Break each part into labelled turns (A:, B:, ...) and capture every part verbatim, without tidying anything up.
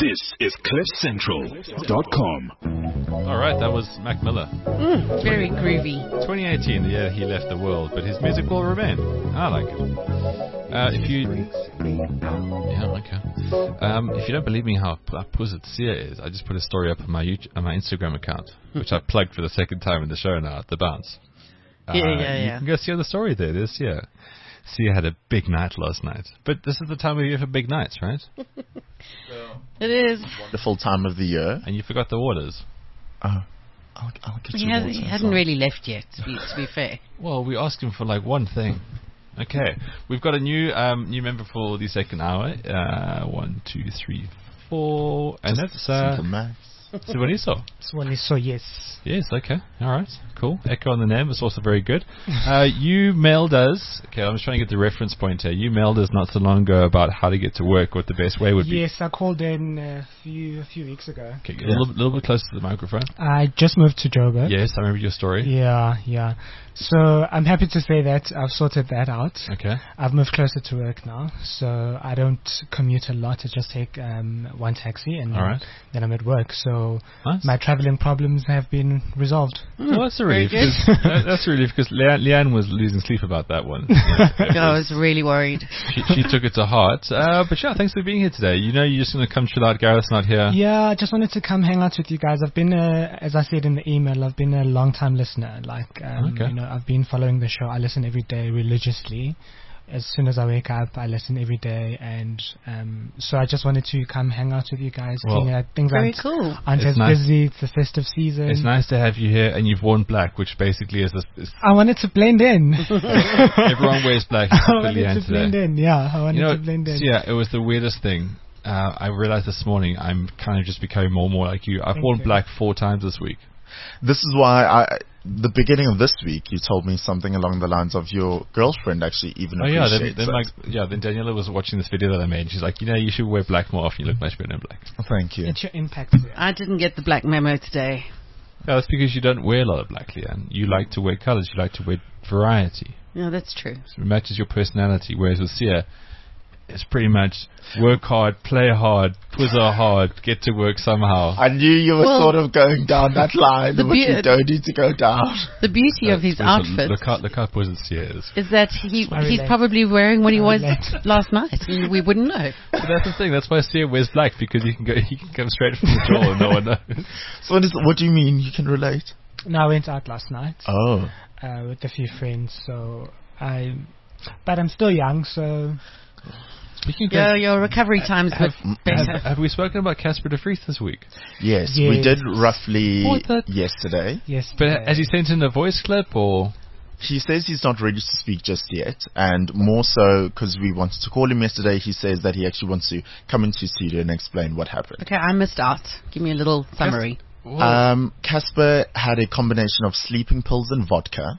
A: This is cliff central dot com.
B: All right, that was Mac Miller.
C: Mm, very groovy.
B: twenty eighteen, the year he left the world, but his music will remain. I like it. Uh, if you, yeah, okay. Um, if you don't believe me how Puzzle Sia is, I just put a story up on my YouTube, on my Instagram account, which I plugged for the second time in the show now at the bounce. Uh,
C: Yeah, yeah, yeah.
B: You can go see the story there. This, yeah. Sia had a big night last night, but this is the time of year for big nights, right?
C: It is.
D: Wonderful time of the year.
B: And you forgot the waters.
D: Oh, I'll, I'll get
C: He,
D: you
C: has,
D: water
C: he
D: as
C: hasn't
D: well.
C: really left yet, to be, to be fair.
B: Well, we asked him for like one thing. Okay, we've got a new um, new member for the second hour. Uh, one, two, three, four, and
D: Just
B: that's uh,
D: simple maths.
B: Siboniso.
E: Siboniso, yes.
B: Yes, okay, all right, cool. Echo on the name is also very good. Uh, you mailed us. Okay, I'm just trying to get the reference point here. You mailed us not so long ago about how to get to work, what the best way would be.
E: Yes, I called in a few a few weeks ago.
B: Okay, get a little, little bit closer to the microphone.
E: I just moved to Joburg.
B: Yes, I remember your story.
E: Yeah, yeah. So I'm happy to say that I've sorted that out.
B: Okay.
E: I've moved closer to work now, so I don't commute a lot. I just take um, one taxi, and
B: All right.
E: then I'm at work. So
B: Nice.
E: my traveling problems have been resolved.
B: Well, that's a
C: Very
B: relief.
C: good.
B: 'cause- that- that's a relief because Leanne, Leanne was losing sleep about that one.
C: I was really worried.
B: she, she took it to heart. Uh, but yeah, thanks for being here today. You know, you're just going to come chill out. Gareth's not here.
E: Yeah, I just wanted to come hang out with you guys. I've been, a, as I said in the email, I've been a long time listener. Like, um,
B: Okay.
E: you know, I've been following the show. I listen every day religiously. As soon as I wake up, I listen every day, and um, so I just wanted to come hang out with you guys.
B: Well,
E: you know, things
C: Very
E: aren't,
C: cool.
E: aren't
B: It's
E: as
B: nice.
E: busy. It's the festive season.
B: It's nice to have you here, and you've worn black, which basically is, a, is
E: I wanted to blend in.
B: everyone wears black.
E: I
B: except for
E: wanted
B: Leanne
E: to blend
B: today.
E: in. Yeah, I wanted
B: You know,
E: to blend in.
B: so yeah, it was the weirdest thing. Uh, I realized this morning I'm kind of just becoming more and more like you. I've
E: Thank
B: worn
E: you.
B: black four times this week.
D: This is why I, the beginning of this week, you told me something along the lines of your girlfriend actually even
B: Oh yeah, then,
D: appreciates
B: then
D: it.
B: like yeah, then Daniela was watching this video that I made. And she's like, you know, you should wear black more often. You look much better in black.
D: Thank you.
E: It's your impact.
C: I didn't get the black memo today.
B: Yeah, that's because you don't wear a lot of black, Leanne. You like to wear colors. You like to wear variety.
C: No, that's true.
B: It matches your personality. Whereas with Sia, it's pretty much work hard, play hard, twizzer hard, get to work somehow.
D: I knew you were
C: Well,
D: sort of going down that line,
C: the
D: which you
C: beau-
D: don't need to go down.
C: The beauty of his
B: Uh,
C: outfit
B: Look how, look how Puzzle Sia is.
C: is that he
E: I
C: he's
E: relate.
C: probably wearing what he
E: I
C: was
E: relate.
C: last night. and We wouldn't know.
B: But that's the thing. That's why Sia wears black, because he can go. He can come straight from the jaw and no one knows.
D: So what, is, what do you mean you can relate?
E: No, I went out last night
D: Oh.
E: uh, with a few friends. So I, but I'm still young, so.
B: Speaking of
C: Your, your recovery time's a bit
B: have,
C: better.
B: have we spoken about Casper de Vries this week?
D: Yes, we
E: Yes.
D: did roughly
B: What the-
D: yesterday.
E: Yes.
B: But
E: uh,
B: has he sent in a voice clip or?
D: He says he's not ready to speak just yet, and more so because we wanted to call him yesterday, he says that he actually wants to come into studio and explain what happened.
C: Okay, I missed out. Give me a little summary.
D: Um, Casper had a combination of sleeping pills and vodka.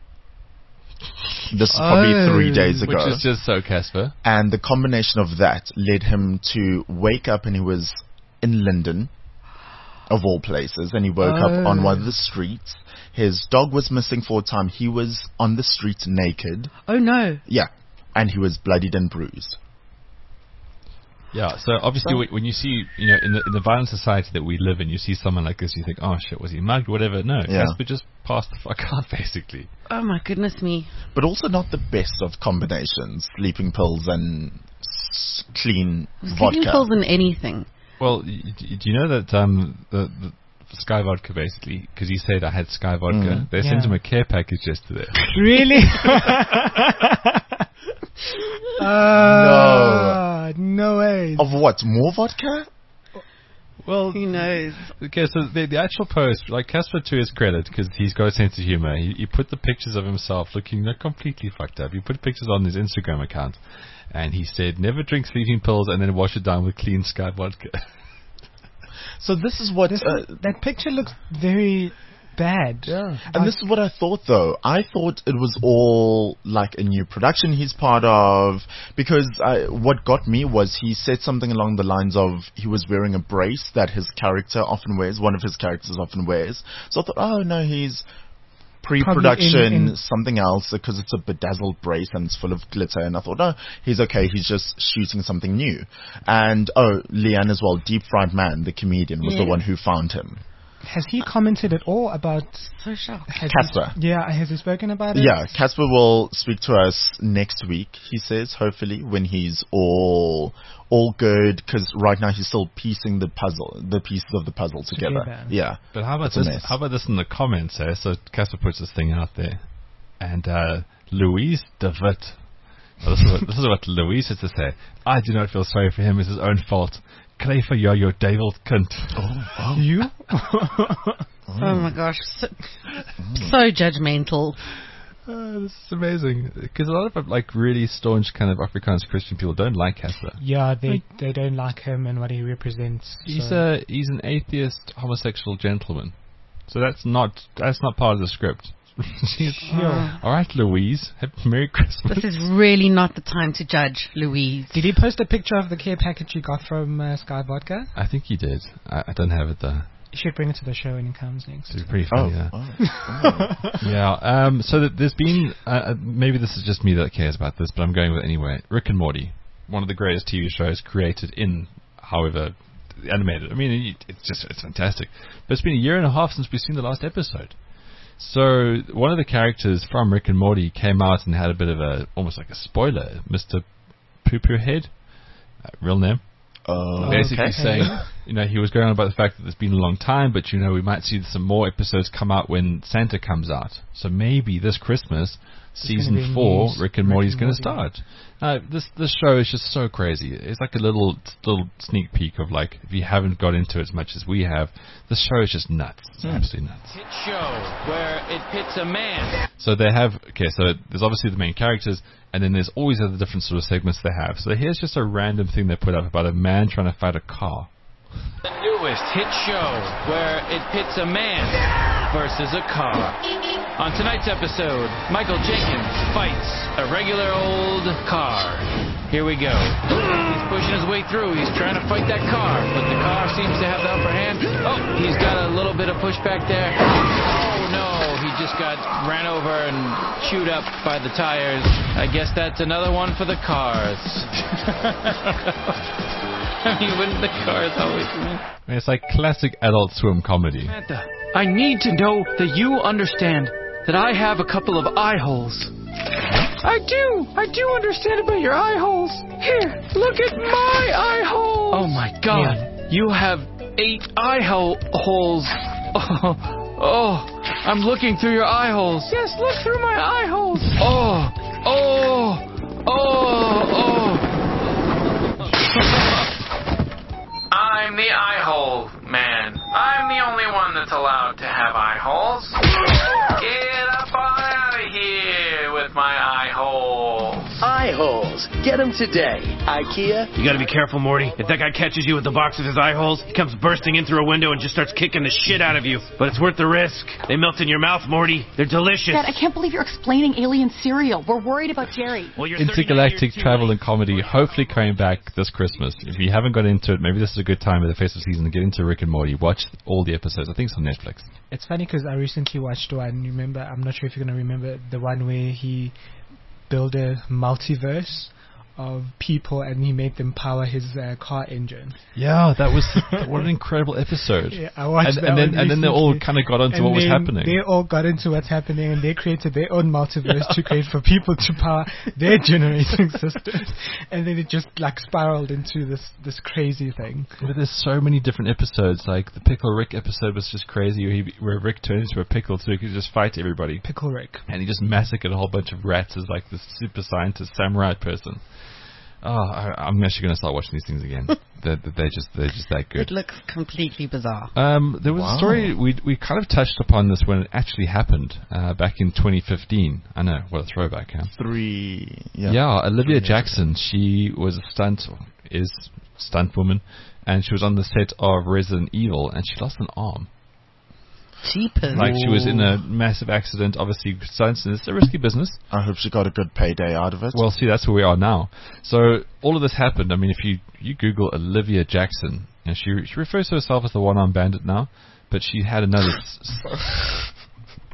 D: This is probably
C: Oh.
D: three days
B: Which
D: ago.
B: is just so Casper.
D: And the combination of that led him to wake up, and he was in Linden, of all places, and he woke
C: Oh.
D: up on one of the streets. His dog was missing for a time. He was on the street naked.
C: Oh no.
D: Yeah. And he was bloodied and bruised.
B: Yeah, so obviously
D: So-
B: when- when you see, you know, in the in the violent society that we live in, you see someone like this, you think, oh shit, was he mugged, whatever. No,
D: Yeah.
B: Casper just passed the fuck out, basically.
C: Oh my goodness me.
D: But also not the best of combinations. Sleeping pills and s- clean
C: Sleeping
D: vodka.
C: pills and anything.
B: Well, y- y- do you know that um, the, the Sky Vodka, basically, because he said I had Sky Vodka,
D: Mm.
B: they sent
E: Yeah.
B: him a care package yesterday.
E: Really? uh, no. No way.
D: Of what? More vodka?
B: Well,
C: Who knows?
B: okay, so the, the actual post, like Casper to his credit, because he's got a sense of humor, he, he put the pictures of himself looking like, completely fucked up. He put pictures on his Instagram account, and he said, never drink sleeping pills and then wash it down with clean Sky Vodka.
D: So this is what...
E: This,
D: uh,
E: that picture looks very bad.
B: Yeah.
D: And this is what I thought, though. I thought it was all like a new production he's part of, because I, what got me was he said something along the lines of he was wearing a brace that his character often wears, one of his characters often wears. So I thought, oh no, he's pre-production
E: in- in-
D: something else because it's a bedazzled brace and it's full of glitter. And I thought, oh, he's okay. He's just shooting something new. And oh, Leanne as well. Deep Fried Man, the comedian, was
C: Yeah.
D: the one who found him.
E: Has he commented at all about?
C: So shocked.
E: has
D: Casper.
E: he- Yeah, has he spoken about it?
D: Yeah, Casper will speak to us next week, he says, hopefully, when he's all all good, because right now he's still piecing the puzzle, the pieces of the puzzle together.
E: Together.
D: Yeah.
B: But how about
D: It's a
B: this?
D: mess.
B: How about this in the comments? Eh? So Casper puts this thing out there, and uh, Louise de Witt. Well, this, is what, this is what Louise has to say. I do not feel sorry for him. It's his own fault. Kry vir jou, jou duivel kind.
D: Oh,
E: You?
C: Oh my gosh, so, so judgmental.
B: Uh, this is amazing because a lot of like really staunch kind of Afrikaans Christian people don't like Casper.
E: Yeah, they they don't like him and what he represents.
B: He's
E: so.
B: a he's an atheist homosexual gentleman, so that's not that's not part of the script. She's,
E: Yeah.
B: all right, Louise. Happy Merry Christmas.
C: This is really not the time to judge Louise.
E: Did he post a picture of the care package you got from uh, Sky Vodka?
B: I think he did. I, I don't have it though.
E: You should bring it to the show when he comes next.
B: It's pretty
D: Oh,
B: funny. yeah.
D: oh, oh.
B: Yeah. Um, so that there's been uh, uh, maybe this is just me that cares about this, but I'm going with it anyway. Rick and Morty, one of the greatest T V shows created in, however, animated. I mean, it, it's just it's fantastic. But it's been a year and a half since we've seen the last episode. So one of the characters from Rick and Morty came out and had a bit of a almost like a spoiler, Mister Poo Poo Head, uh, real name.
D: Oh,
B: Basically
D: okay.
B: saying, you know, he was going on about the fact that it's been a long time, but, you know, we might see some more episodes come out when Santa comes out. So maybe this Christmas,
E: It's gonna be
B: season
E: a
B: four,
E: news
B: Rick and
E: Rick
B: Morty's
E: and
B: going to
E: Morty.
B: start. Uh, this this show is just so crazy. It's like a little little sneak peek of, like, if you haven't got into it as much as we have, the show is just nuts. It's absolutely nuts.
F: Hit show where it pits a man.
B: So they have, okay, so there's obviously the main characters, and then there's always other different sort of segments they have. So here's just a random thing they put up about a man trying to fight a car.
F: The newest hit show where it pits a man versus a car. On tonight's episode, Michael Jenkins fights a regular old car. Here we go. He's pushing his way through. He's trying to fight that car, but the car seems to have the upper hand. Oh, he's got a little bit of pushback there. Oh, no. He just got ran over and chewed up by the tires. I guess that's another one for the cars. I mean, wouldn't the cars always win?
B: I mean, it's like classic Adult Swim comedy.
F: Samantha, I need to know that you understand that I have a couple of eye holes. I do. I do understand about your eye holes. Here, look at my eye holes. Oh my God,
E: Yeah.
F: you have eight eye ho- holes. Oh, oh, I'm looking through your eye holes. Yes, look through my eye holes. Oh, oh, oh, oh. I'm the eye hole man. I'm the only one that's allowed to have eye holes. Get up on out of here with my eye holes.
G: Eye holes. Get them today. IKEA.
H: You gotta be careful, Morty. If that guy catches you with the box of his eye holes, he comes bursting in through a window and just starts kicking the shit out of you. But it's worth the risk. They melt in your mouth, Morty. They're delicious.
I: Dad, I can't believe you're explaining alien cereal. We're worried about Jerry.
H: Well, you're thirty-nine
B: Intergalactic
H: years too
B: travel
H: late.
B: and comedy, hopefully coming back this Christmas. If you haven't got into it, maybe this is a good time at the festive season to get into Rick and Morty. Watch all the episodes. I think it's on Netflix.
E: It's funny because I recently watched one. Remember, I'm not sure if you're going to remember the one where he built a multiverse of people and he made them power his uh, car engine.
B: Yeah, that was what an incredible episode.
E: Yeah, I watched
B: and,
E: that
B: and then
E: one
B: and then they all
E: recently.
B: kind of got onto
E: And
B: what was
E: then
B: happening.
E: They all got into what's happening and they created their own multiverse to create for people to power their generating systems. And then it just like spiraled into this this crazy thing.
B: But there's so many different episodes. Like the Pickle Rick episode was just crazy, where, he, where Rick turned into a pickle so he could just fight everybody.
E: Pickle Rick.
B: And he just massacred a whole bunch of rats as like this super scientist samurai person. Oh, I, I'm actually going to start watching these things again. they're, they're just they're just that good.
C: It looks completely bizarre.
B: Um, there was
D: Wow.
B: a story we we kind of touched upon this when it actually happened uh, back in twenty fifteen. I know, what a throwback, huh?
D: Three. Yeah.
B: Yeah, Olivia
D: Three
B: Jackson. She was a stunt is stunt woman, and she was on the set of Resident Evil, and she lost an arm.
C: Cheapers.
B: Like she was in a massive accident. Obviously, stunts it's a risky business.
D: I hope she got a good payday out of it.
B: Well, see, that's where we are now. So all of this happened. I mean, if you, you Google Olivia Jackson, and she she refers to herself as the one-armed bandit now, but she had another. s- s-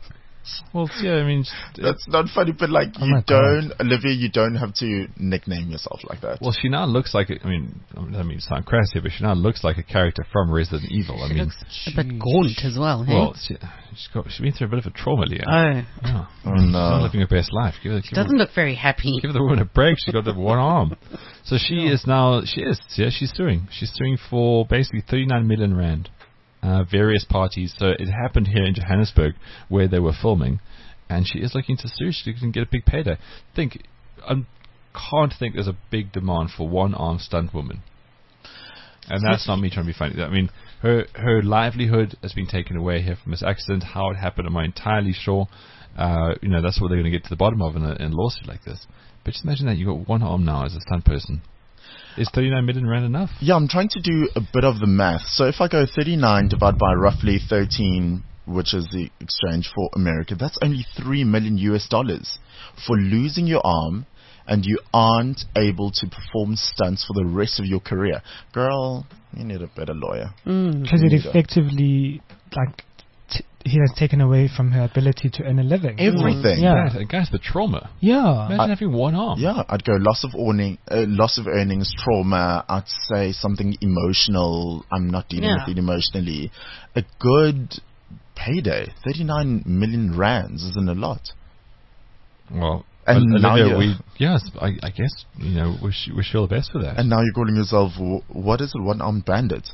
B: Well, yeah, I mean,
D: That's not funny, but like
E: Oh
D: you
E: my
D: don't, Olivia, you don't have to nickname yourself like that.
B: well, she now looks like. A, I mean, I don't mean to sound crass here, but she now looks like a character from Resident Evil. I
C: She
B: mean,
C: looks a bit gaunt as well, hey?
B: well, she, she's got she's been through a bit of a trauma, Leah.
C: oh,
B: Yeah.
D: Oh,
B: She's
D: no.
B: not living her best life. Give her,
C: she
B: give her-
C: doesn't look very happy.
B: Give the woman a break. She got the one arm. So she is now, she is, yeah, she's suing. She's suing for basically thirty-nine million rand. Uh, various parties. So it happened here in Johannesburg where they were filming, and she is looking to sue. She can get a big payday. Think, I can't think there's a big demand for one armed stunt woman. And that's not me trying to be funny. I mean, her her livelihood has been taken away here from this accident. How it happened, I'm not entirely sure. Uh, you know, that's what they're going to get to the bottom of in a, in a lawsuit like this. But just imagine that you got one arm now as a stunt person. Is thirty-nine million rand enough?
D: Yeah, I'm trying to do a bit of the math. So if I go thirty-nine divided by roughly thirteen, which is the exchange for America, that's only three million U S dollars for losing your arm, and you aren't able to perform stunts for the rest of your career. Girl, you need a better lawyer.
E: Because it
D: Neither.
E: effectively, like, t- he has taken away from her ability to earn a living.
D: Everything.
E: Yeah.
B: Guys, guys, the trauma.
E: Yeah.
B: Imagine
D: I-
B: having one arm.
D: Yeah, I'd go loss of earning, uh, loss of earnings, trauma. I'd say something emotional. I'm not dealing
C: Yeah.
D: with it emotionally. A good payday, thirty-nine million rands isn't a lot.
B: Well,
D: And
B: Olivia,
D: now you're-
B: we, yes, I, I guess, you know, wish, wish you all the best for that.
D: And now you're calling yourself, wh- what is it, one-armed bandit?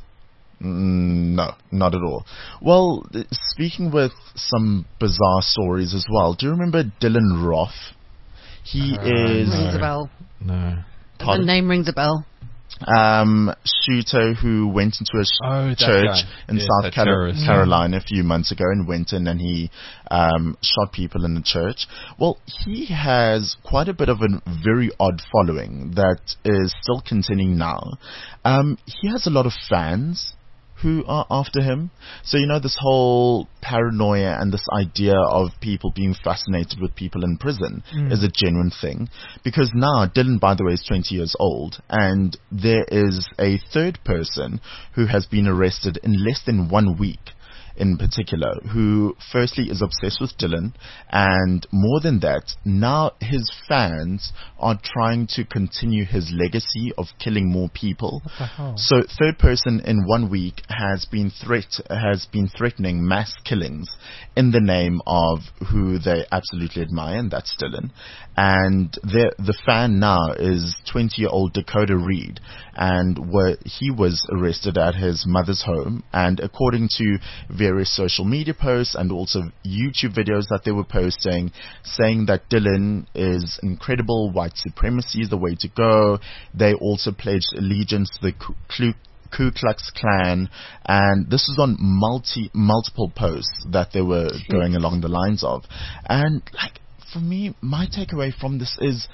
D: Mm, no, not at all. Well, th- speaking with some bizarre stories as well, do you remember Dylan Roth? He
B: Uh,
D: is
C: Rings a bell.
B: no.
C: The
D: Pardon?
C: name rings a bell.
D: um, shooter who went into a sh-
B: Oh, that
D: church
B: guy.
D: in
B: Yes,
D: South
B: that
D: Caro-
B: terrorist.
D: Carolina a few months ago and went in and he um, shot people in the church. Well, he has quite a bit of a very odd following that is still continuing now. Um, he has a lot of fans who are after him. So, you know, this whole paranoia and this idea of people being fascinated with people in prison
E: Mm.
D: is a genuine thing. Because now, Dylan, by the way, is twenty years old, and there is a third person who has been arrested in less than one week in particular, who firstly is obsessed with Dylan, and more than that, now his fans are trying to continue his legacy of killing more people.
E: What the hell?
D: So, third person in one week has been threat has been threatening mass killings in the name of who they absolutely admire, and that's Dylan. And the the fan now is twenty-year-old Dakota Reed, and where he was arrested at his mother's home. And according to various social media posts and also YouTube videos that they were posting, saying that Dylan is incredible, white supremacy is the way to go. They also pledged allegiance to the Ku, Ku, Ku Klux Klan, and this is on multi multiple posts that they were going along the lines of. And like for me, my takeaway from this is,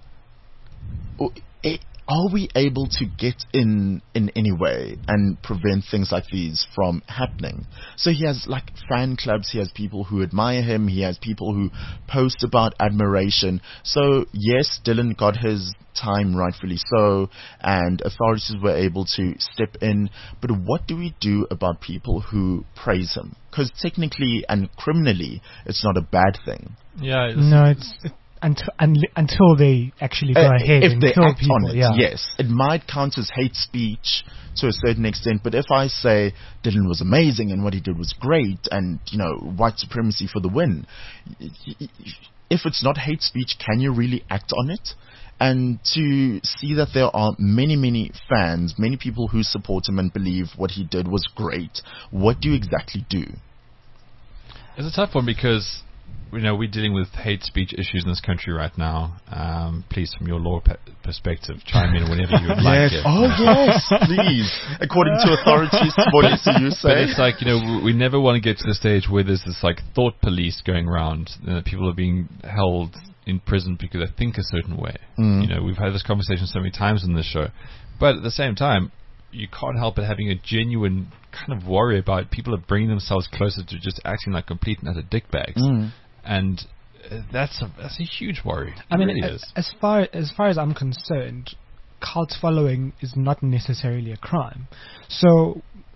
D: oh, it, are we able to get in in any way and prevent things like these from happening? So he has like fan clubs, he has people who admire him, he has people who post about admiration. So yes, Dylan got his time, rightfully so, and authorities were able to step in. But what do we do about people who praise him? Because technically and criminally, it's not a bad thing.
B: Yeah, it's,
E: No, it's it, until unli- until they actually go
D: Uh,
E: ahead
D: if
E: and
D: they
E: kill
D: act
E: people.
D: on it,
E: yeah.
D: yes, it might count as hate speech to a certain extent. But if I say Dylan was amazing and what he did was great, and you know, white supremacy for the win, y- y- if it's not hate speech, can you really act on it? And to see that there are many, many fans, many people who support him and believe what he did was great, what do you exactly do?
B: it's a tough one because, you know, we're dealing with hate speech issues in this country right now. Um, please, from your law pe- perspective, chime in whenever you would like it.
D: Oh, yes, please. According to authorities, what do you say?
B: But it's like, you know, w- we never want to get to the stage where there's this like thought police going around. Uh, people are being held in prison because they think a certain way.
D: Mm.
B: You know, we've had this conversation so many times on this show. But at the same time, you can't help but having a genuine kind of worry about people are bringing themselves closer to just acting like complete and utter dickbags.
D: Mm.
B: And uh, that's a, that's a huge worry. It
E: I mean,
B: really
E: a-
B: is.
E: as far as far as I'm concerned, cult following is not necessarily a crime. So,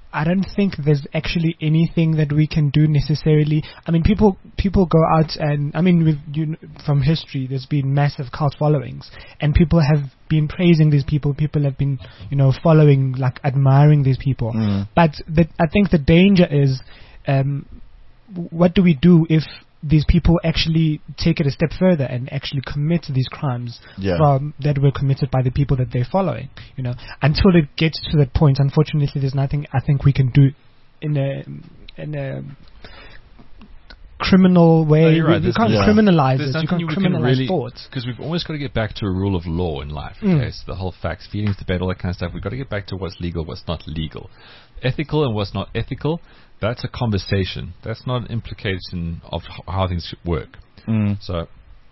E: I don't think there's actually anything that we can do necessarily. I mean, people people go out and, I mean, with, you know, from history, there's been massive cult followings, and people have been praising these people. People have been, you know, following, like, admiring these people.
D: Mm.
E: But the, I think the danger is, um, what do we do if these people actually take it a step further and actually commit these crimes
D: Yeah.
E: from that were committed by the people that they're following? You know, until it gets to that point, unfortunately, there's nothing I think we can do in a in a criminal way.
B: No, you're right.
E: We, we
B: There's-
E: can't
D: yeah.
E: criminalize
B: There's
E: it. You
B: nothing
E: can't
B: we can
E: criminalize
B: really,
E: thoughts.
B: because we've always got to get back to a rule of law in life.
E: Mm.
B: Okay, so the whole facts, feelings debate, all that kind of stuff. We've got to get back to what's legal, what's not legal, ethical and what's not ethical. That's a conversation. That's not an implication of h- how things should work.
D: Mm.
B: So,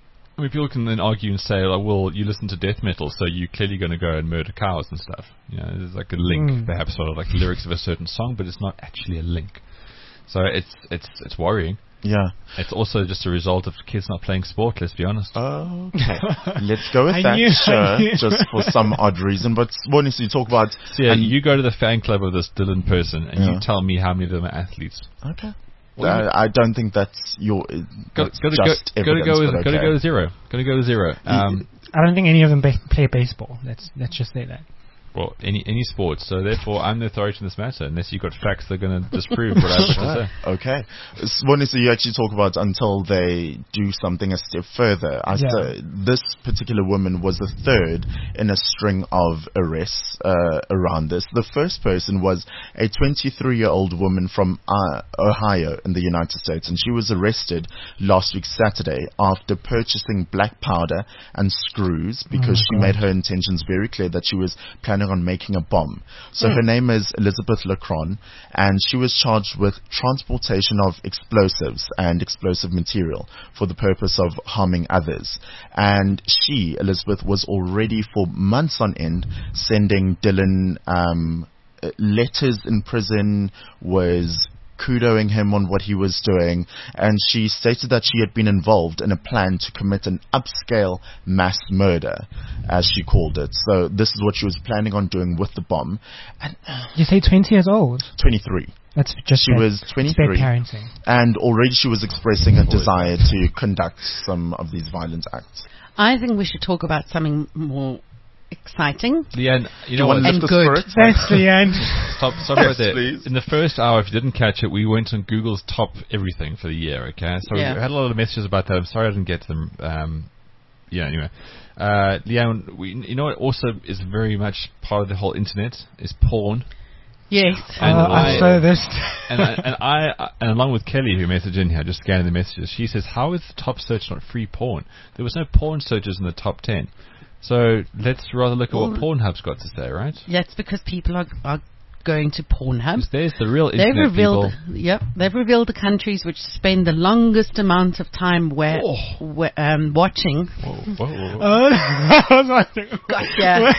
B: I mean, people can then argue and say, like, well, you listen to death metal, so you're clearly going to go and murder cows and stuff. You know, there's like a link,
E: Mm.
B: perhaps, sort of like lyrics of a certain song, but it's not actually a link. So it's it's it's worrying.
D: Yeah.
B: It's also just a result of kids not playing sport, let's be honest.
D: Okay. Let's go with
E: I
D: that,
E: knew- I
D: sure,
E: knew.
D: just for some odd reason. But wanting to talk about...
B: So yeah,
D: and-
B: you go to the fan club of this Dylan person, and
D: Yeah.
B: you tell me how many of them are athletes.
D: Okay.
B: Well,
D: Uh, I don't think that's your... uh,
B: Got
D: that's
B: to go,
D: just
B: go to
D: evidence,
B: go with
D: but
B: got to
D: okay.
B: go to zero. Got to go to zero. Um,
E: I don't think any of them ba- play baseball. Let's let's just say that.
B: well, any any sport. So therefore, I'm the authority in this matter. Unless you've got facts that are going to disprove what I have to say.
D: Okay. S- One is that you actually talk about until they do something a step further. I
E: Yeah.
D: st- this particular woman was the third in a string of arrests uh, around this. The first person was a twenty-three-year-old woman from uh, Ohio in the United States, and she was arrested last week Saturday after purchasing black powder and screws because she
E: God.
D: made her intentions very clear that she was planning on making a bomb. So her name is Elizabeth Lacron, and she was charged with transportation of explosives and explosive material for the purpose of harming others. And she, Elizabeth, was already for months on end sending Dylan um, uh, letters in prison, was kudoing him on what he was doing, and she stated that she had been involved in a plan to commit an upscale mass murder, as she called it. So this is what she was planning on doing with the bomb. And
E: You say twenty years old.
D: twenty-three.
E: That's just
D: She
E: bad.
D: was
E: It's bad
D: twenty-three,
E: parenting.
D: and already she was expressing a desire to conduct some of these violent acts.
C: I think we should talk about something more exciting.
B: Leanne, you know
D: want
B: what?
D: to lift
C: And
D: the
C: good.
D: spirits?
E: Thanks, Leanne.
B: Stop, stop right there.
D: please.
B: In the first hour, if you didn't catch it, we went on Google's top everything for the year, okay? So
C: Yeah.
B: we had a lot of messages about that. I'm sorry I didn't get to them. Um, yeah, anyway. Uh, Leanne, we, you know what also is very much part of the whole internet is porn.
C: Yes.
B: And
E: Uh,
B: I-
E: I saw this.
B: and, I, and I, and along with Kelly, who messaged in here, just scanning the messages, she says, how is the top search not free porn? There was no porn searches in the top ten. So let's rather look at what
C: Well-
B: Pornhub's got to say, right?
C: That's because people are, are going to Pornhub.
B: 'Cause there's the real
C: They've
B: internet
C: revealed,
B: people.
C: yep, they've revealed the countries which spend the longest amount of time where,
B: Oh.
C: where um, watching.
B: Whoa, whoa, whoa.
E: Oh, I was like,
C: Gotcha.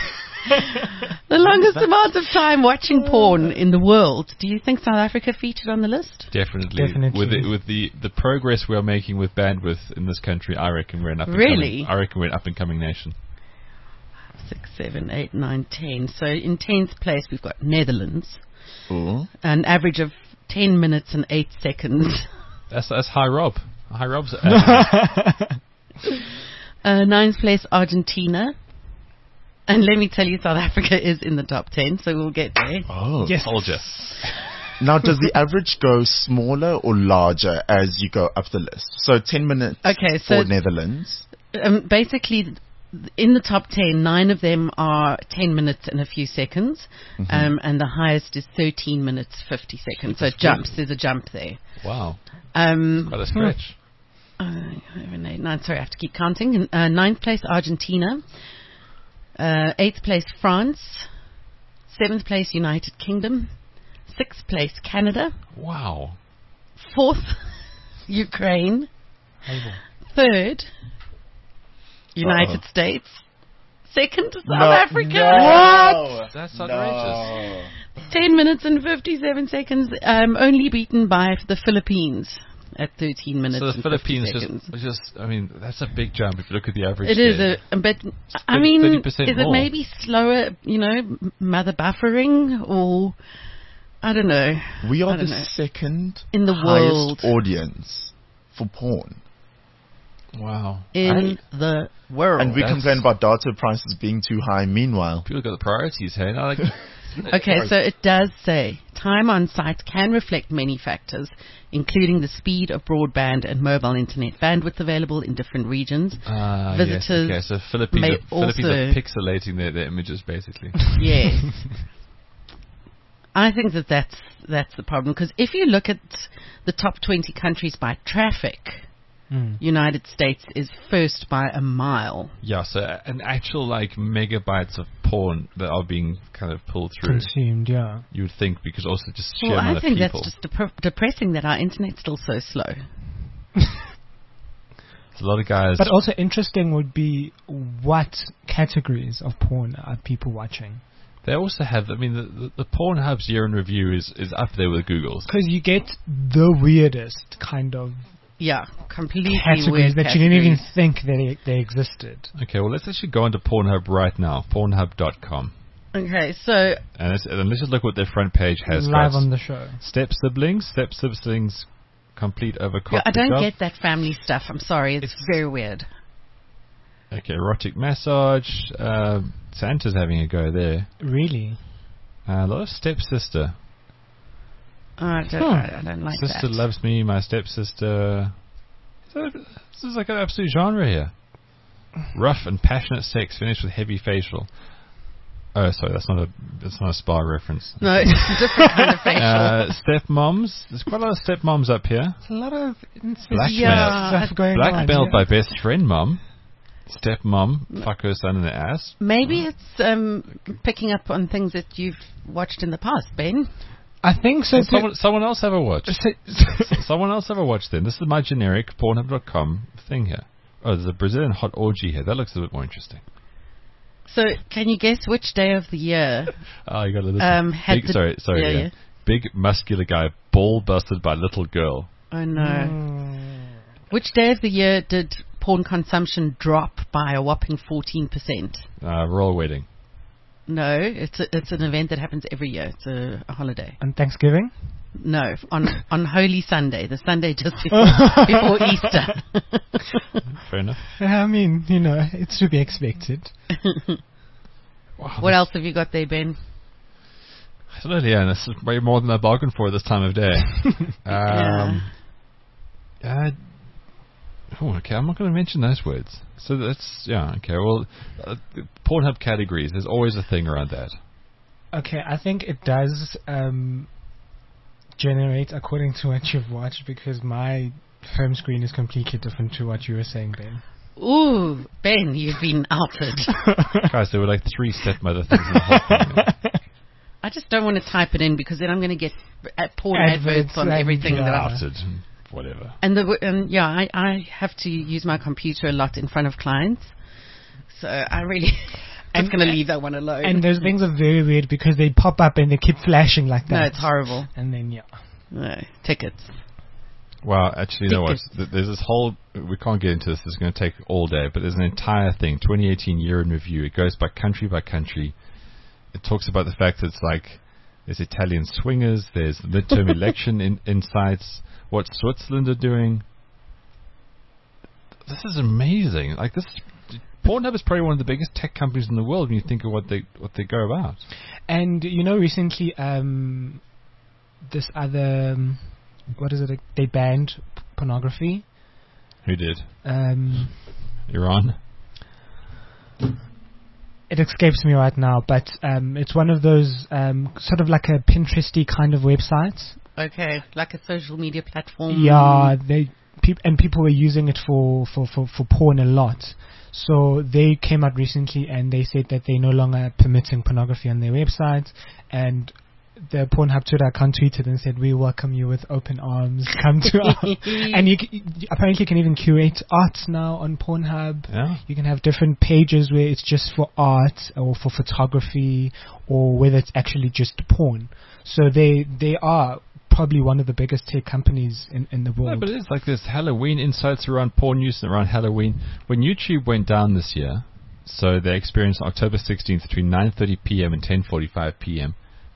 C: The longest amount of time watching porn in the world. Do you think South Africa featured on the list?
B: Definitely.
E: Definitely.
B: With the, with the, the progress we are making with bandwidth in this country, I reckon we're an up and
C: Really?
B: coming. I reckon we're an up and coming nation.
C: Six, seven, eight, nine, ten. So in tenth place we've got Netherlands,
D: Ooh.
C: an average of ten minutes and eight seconds.
B: That's that's high Rob. High Rob's. Uh,
C: Uh, ninth place Argentina. And let me tell you, South Africa is in the top ten, so we'll get there.
D: Oh.
E: Yes.
B: told ya.
D: Now, does the average go smaller or larger as you go up the list? So ten minutes
C: Okay,
D: for
C: so-
D: Netherlands.
C: Um, basically, th- in the top ten, nine of them are ten minutes and a few seconds, um, and the highest is thirteen minutes fifty seconds. So it jumps. There's a jump there.
B: Wow.
C: Um,
B: Quite a stretch.
C: uh, seven, eight, nine, sorry, I have to keep counting. Uh, ninth place Argentina, uh, eighth place France, seventh place United Kingdom, sixth place Canada,
B: Wow.
C: fourth Ukraine, third United
D: Uh-oh.
C: States, second South
D: No,
C: Africa.
D: no.
B: That's
D: No.
B: outrageous.
C: ten minutes and fifty-seven seconds, um, only beaten by the Philippines at thirteen minutes
B: So the
C: and
B: Philippines
C: fifty
B: just,
C: seconds.
B: just, I mean, that's a big jump if you look at the average.
C: It is
B: there.
C: a, but I
B: thirty-
C: mean,
B: thirty
C: is
B: percent
C: it
B: more.
C: maybe slower, you know, m- mother buffering, or I don't know.
D: We are
C: I
D: the
C: don't know.
D: second
C: In the
D: highest
C: world.
D: audience for porn.
B: Wow.
C: In the world.
D: And we
B: That's-
D: complain about data prices being too high. Meanwhile,
B: People got the priorities, hey? Now, like,
C: Okay, so it does say time on site can reflect many factors, including the speed of broadband and mobile internet bandwidth available in different regions.
B: Ah,
C: Visitors
B: yes. Okay, so Philippines,
C: may
B: are, Philippines
C: also-
B: are pixelating their, their images, basically.
C: Yes. I think that that's, that's the problem, because if you look at the top twenty countries by traffic,
E: Mm.
C: United States is first by a mile.
B: Yeah, so an actual, like, megabytes of porn that are being kind of pulled through.
E: Consumed, yeah.
B: You would think, because also just sheer
C: Well,
B: amount
C: I think
B: of
C: that's
B: people.
C: just dep- depressing that our internet's still so slow.
B: There's a lot of guys.
E: But also interesting would be what categories of porn are people watching?
B: They also have, I mean, the, the, the Pornhub's year in review is, is up there with Google's.
E: Because you get the weirdest kind of
C: Yeah, completely
E: categories
C: weird
E: that you didn't even
C: categories.
E: think that they, they existed.
B: Okay, well, let's actually go into Pornhub right now, pornhub dot com.
C: Okay, so
B: And let's, and let's just look what their front page has.
E: Live
B: guys.
E: on the show.
B: Step siblings, step siblings, complete over
C: yeah, I don't
B: job.
C: get that family stuff. I'm sorry, it's,
B: It's-
C: very weird.
B: Okay, erotic massage. Uh, Santa's having a go there.
E: Really?
B: Uh, a lot of stepsister.
C: Oh, I don't,
E: Hmm.
C: I, I don't like
B: Sister
C: that.
B: loves me, my stepsister. So, this is like an absolute genre here. Rough and passionate sex finished with heavy facial. Oh, sorry, that's not a that's not a spa reference.
C: No, it's a different kind of facial.
B: Uh, stepmoms. There's quite a lot of stepmoms up here.
E: It's a lot of incest
B: Blackmail.
C: Yeah,
E: stuff going
B: Blackmailed
E: on.
B: by best friend mom. Stepmom, fuck her son in the ass.
C: Maybe it's um, picking up on things that you've watched in the past, Ben.
E: I think so.
B: Well,
E: too.
B: someone, someone else have a watch.
E: So-
B: Someone else have a watch then. This is my generic pornhub dot com thing here. Oh, there's a Brazilian hot orgy here. That looks a bit more interesting.
C: So, can you guess which day of the year?
B: Oh, you got to listen.
C: Um, had
B: Big,
C: the-
B: sorry, sorry.
C: yeah,
B: Yeah,
C: yeah.
B: Big muscular guy, ball busted by little girl.
C: Oh no.
E: Mm.
C: Which day of the year did porn consumption drop by a whopping fourteen percent?
B: Uh, royal wedding.
C: No, it's a, it's an event that happens every year. It's a, a holiday.
E: On Thanksgiving?
C: No, on on Holy Sunday, the Sunday just before, before Easter.
B: Fair enough.
E: I mean, you know, it's to be expected.
B: Wow,
C: What else have you got there, Ben?
B: I don't know, yeah, this is way more than I bargained for this time of day. um, uh, oh, okay, I'm not going to mention those words. So that's, yeah, okay, well, uh, Pornhub categories, there's always a thing around that.
E: Okay, I think it does um, generate according to what you've watched, because my home screen is completely different to what you were saying, Ben.
C: Ooh, Ben, you've been outed.
B: Guys, there were like three stepmother things in the whole thing.
C: I just don't want to type it in because then I'm going to get uh, porn
E: Adverts
C: adverts on
E: and
C: everything that I
B: Outed, whatever.
C: And the and yeah, I, I have to use my computer a lot in front of clients, so I really I'm just going to leave that one alone.
E: And those things are very weird because they pop up and they keep flashing like that.
C: no, it's horrible.
E: And then, yeah.
C: No, tickets.
B: Well, actually, you know what?
C: Tickets.
B: Th- There's this whole. We can't get into this. It's going to take all day. But there's an entire thing. twenty eighteen year in review. It goes by country by country. It talks about the fact that it's like there's Italian swingers. There's midterm election in, insights. What Switzerland are doing. This is amazing. Like this. Pornhub is probably one of the biggest tech companies in the world when you think of what they what they go about.
E: And, you know, recently, um, this other, um, what is it, they banned p- pornography.
B: Who did?
E: Um,
B: Iran.
E: it escapes me right now, but um, it's one of those um, sort of like a Pinteresty kind of websites.
C: Okay, like a social media platform.
E: Yeah, they peop- and people were using it for, for, for, for porn a lot. So they came out recently and they said that they're no longer permitting pornography on their websites, and the Pornhub Twitter account tweeted and said, "We welcome you with open arms. Come to our..." And you, c- you apparently can even curate art now on Pornhub.
B: Yeah.
E: You can have different pages where it's just for art or for photography, or whether it's actually just porn. So they they are probably one of the biggest tech companies in, in the
B: No,
E: world.
B: but it's like this Halloween insights around porn use and around Halloween. When YouTube went down this year, so they experienced October sixteenth between nine thirty p.m. and ten forty-five p.m.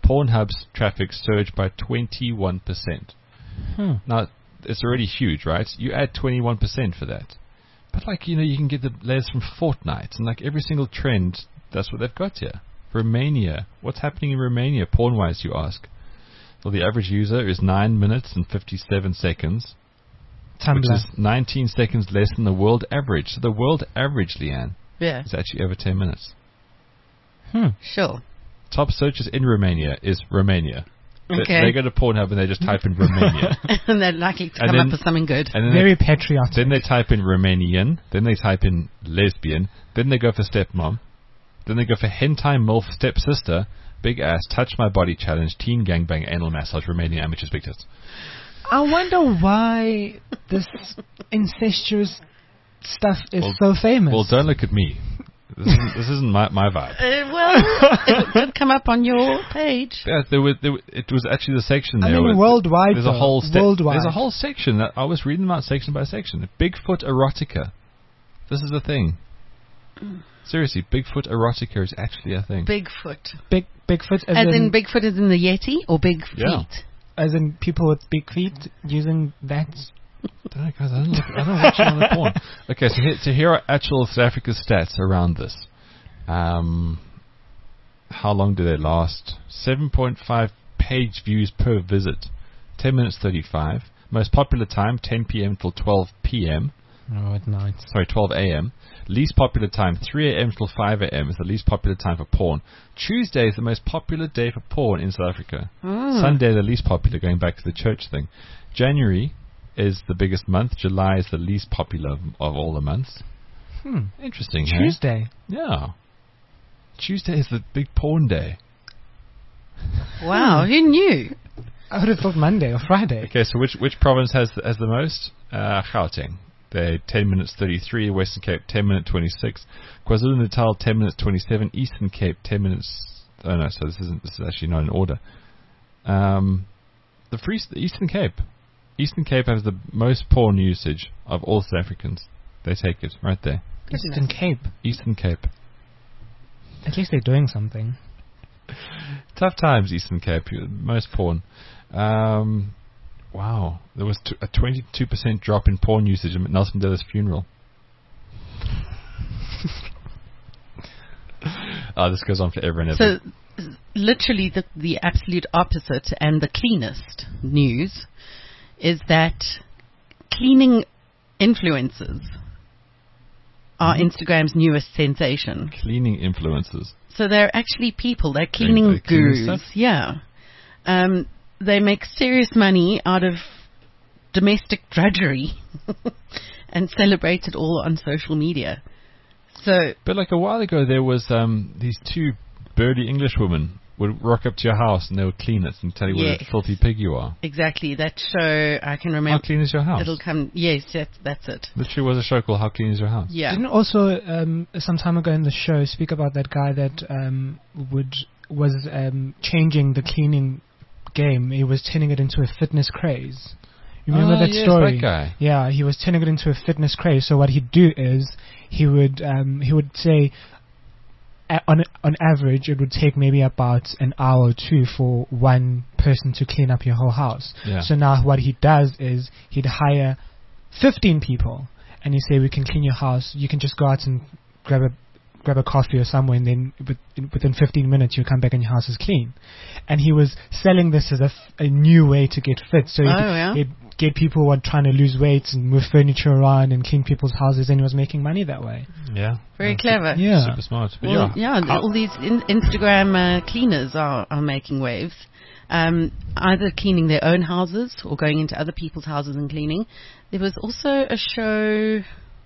B: Pornhub's traffic surged by twenty-one percent.
E: Hmm.
B: Now, it's already huge, right? You add twenty-one percent for that. But, like, you know, you can get the layers from Fortnite, and, like, every single trend, that's what they've got here. Romania. What's happening in Romania, porn-wise, you ask? Well, the average user is nine minutes and fifty-seven seconds.
E: Tumblr.
B: Which is nineteen seconds less than the world average. So the world average, Leanne,
C: Yeah.
B: is actually over ten minutes.
E: Hmm.
C: Sure.
B: Top searches in Romania is Romania. They-
C: Okay.
B: They go to Pornhub and they just type in Romania.
C: And they're likely to
B: And
C: come
B: then-
C: up with something good.
B: And then
E: Very
B: they,
E: patriotic.
B: then they type in Romanian. Then they type in lesbian. Then they go for stepmom. Then they go for hentai milf stepsister, big ass, touch my body challenge, teen gangbang, anal massage, Romanian amateurs, big tits.
E: I wonder why this incestuous stuff is
B: Well-
E: so famous.
B: Well, don't look at me. This isn't, this isn't my, my vibe.
C: Uh, well, it did come up on your page.
B: Yeah, there was, there, wa- it was actually the section
E: I
B: there.
E: mean,
B: with-
E: worldwide,
B: There's a
E: though.
B: whole ste-
E: Worldwide.
B: There's a whole section that I was reading about section by section. Bigfoot erotica. This is a thing. Seriously, Bigfoot erotica is actually a thing.
C: Bigfoot.
E: Big Bigfoot as,
C: As
E: in,
C: in Bigfoot is in the Yeti or big
B: Yeah.
C: feet?
E: as in people with big feet using that.
B: I don't know, guys. I don't, look, I don't watch it on the porn. Okay, so here, so here are actual South Africa's stats around this. Um, how long do they last? seven point five page views per visit. ten minutes thirty-five. Most popular time, ten p.m. till twelve p.m.
E: Oh, at night.
B: Sorry, twelve a.m. Least popular time, three a.m. till five a.m. is the least popular time for porn. Tuesday is the most popular day for porn in South Africa.
C: Mm.
B: Sunday, the least popular, going back to the church thing. January is the biggest month. July is the least popular of, of all the months.
E: Hmm.
B: Interesting, hey?
E: Tuesday.
B: Yeah. Tuesday is the big porn day.
C: Wow, who knew?
E: I would have thought Monday or Friday.
B: Okay, so which which province has the, has the most? Uh, Gauteng. They're ten minutes thirty-three. Western Cape ten minutes twenty-six. KwaZulu Natal ten minutes twenty-seven. Eastern Cape ten minutes. Oh no, so this isn't. This is actually not in order. Um, the free the Eastern Cape. Eastern Cape has the most porn usage of all South Africans. They take it right there.
E: Eastern Cape.
B: Eastern Cape.
E: At least they're doing something.
B: Tough times, Eastern Cape. Most porn. Um, wow. There was t- a twenty-two percent drop in porn usage at Nelson Mandela's funeral. Oh, this goes on forever and ever.
C: So, literally, the the absolute opposite and the cleanest news is that cleaning influencers are
B: Mm-hmm.
C: Instagram's newest sensation.
B: Cleaning influencers.
C: So they're actually people. They're cleaning
B: They're cleaning
C: gurus.
B: stuff?
C: Yeah. Um, they make serious money out of domestic drudgery and celebrate it all on social media. So,
B: But like a while ago, there was um, these two birdie English women would rock up to your house and they would clean it and tell you what
C: Yes.
B: a filthy pig you are.
C: exactly, that show, I can
B: How
C: remember.
B: clean is your house?
C: It'll come, yes, that, that's it.
B: Literally was a show called How Clean Is Your House?
C: Yeah.
E: Didn't also um, some time ago in the show speak about that guy that um, would was um, changing the cleaning game. He was turning it into a fitness craze. You remember
B: Ah,
E: that
B: yes,
E: story?
B: that guy.
E: Yeah, he was turning it into a fitness craze. So what he'd do is he would um, he would say a- on on average it would take maybe about an hour or two for one person to clean up your whole house.
B: Yeah.
E: So now what he does is he'd hire fifteen people and you say we can clean your house. You can just go out and grab a grab a coffee or somewhere, and then with, within fifteen minutes you come back and your house is clean. And he was selling this as a, f- a new way to get fit. So
C: Oh,
E: he'd,
C: yeah.
E: he'd get people who are trying to lose weight and move furniture around and clean people's houses, and he was making money that way.
B: Yeah.
C: Very
B: Uh,
C: clever.
E: Yeah.
B: Super smart. But
C: Well,
B: yeah.
C: yeah,
B: How-
C: all these in- Instagram uh, cleaners are, are making waves. Um, either cleaning their own houses or going into other people's houses and cleaning. There was also a show,